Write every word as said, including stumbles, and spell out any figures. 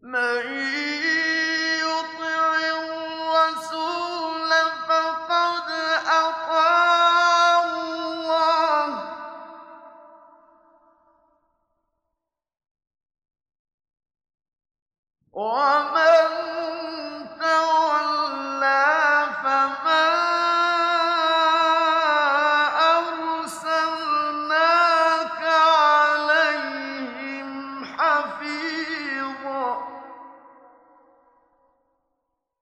مَن يُطِعِ الرَّسُولَ فَقَدْ أَطَاعَ اللَّهَ ۖ وَمَن